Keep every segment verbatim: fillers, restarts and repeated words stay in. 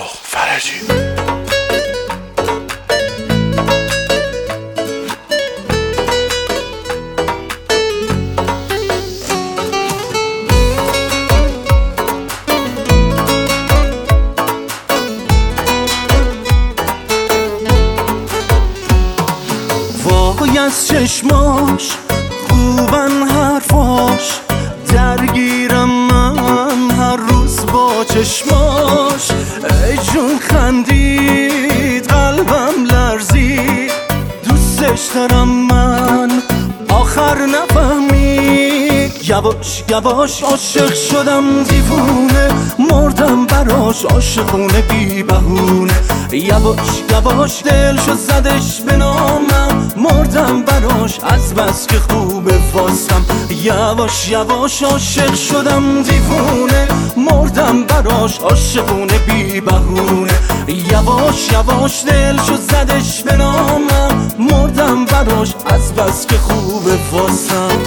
فرجی. وای از چشماش خوبن حرفاش، درگیرم من هر روز با چشماش. ای جون خندید قلبم لرزید، دوستش دارم من آخر نفهمید. یواش یواش عاشق شدم دیوونه، مردم براش عاشقونه بی بهونه. یواش یواش دل شد زدش به نامم، مردم براش از بس که خوبه واسم. یواش یواش عاشق شدم دیوونه، مردم براش عاشقونه بی بهونه. یواش یواش دل شد زدش به نامم، مردم براش از بس که خوبه واسم.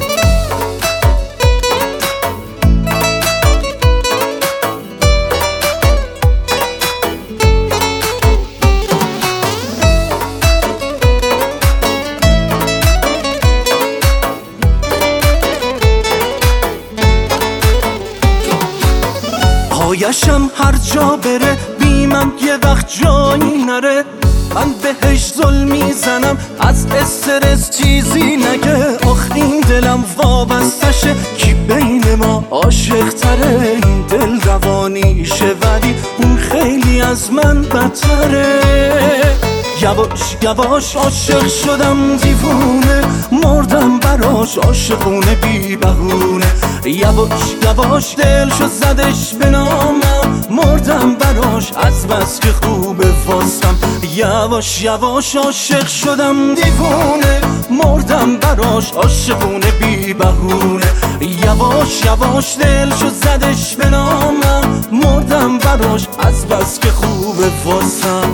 پایشم هر جا بره بیمم یه وقت جایی نره. من بهش ظلم میزنم از استرس چیزی نگه. آخ این دلم وابستشه کی بین ما عاشق تره. این دل روانیشه ولی اون خیلی از من بدتره. یواش یواش عاشق شدم دیوونه، مردم براش عاشقونه بی بهونه. یواش یواش دل شد زدش به نامم، مردم براش از بس که خوبه واسم. یواش یواش عاشق شدم دیوونه، مردم براش عاشقونه بی بهونه. یواش یواش دل شد زدش به نامم، مردم براش از بس که خوبه واسم.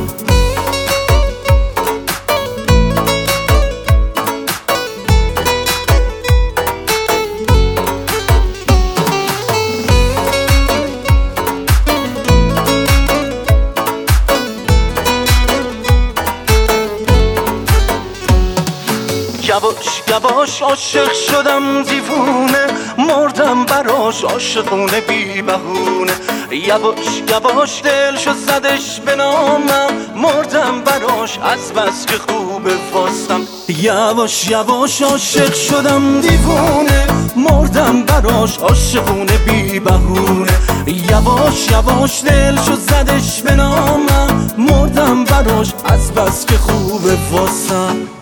یواش یواش عاشق شدم دیوونه، مردم براش عاشقونه بی بهونه. یواش یواش دل شد زدش به نامم، مردم براش از بس که خوبه واسم. یواش یواش عاشق شدم دیوونه، مردم براش عاشقونه بی بهونه. یواش یواش دل شد زدش به نامم، مردم براش از بس که خوبه واسم.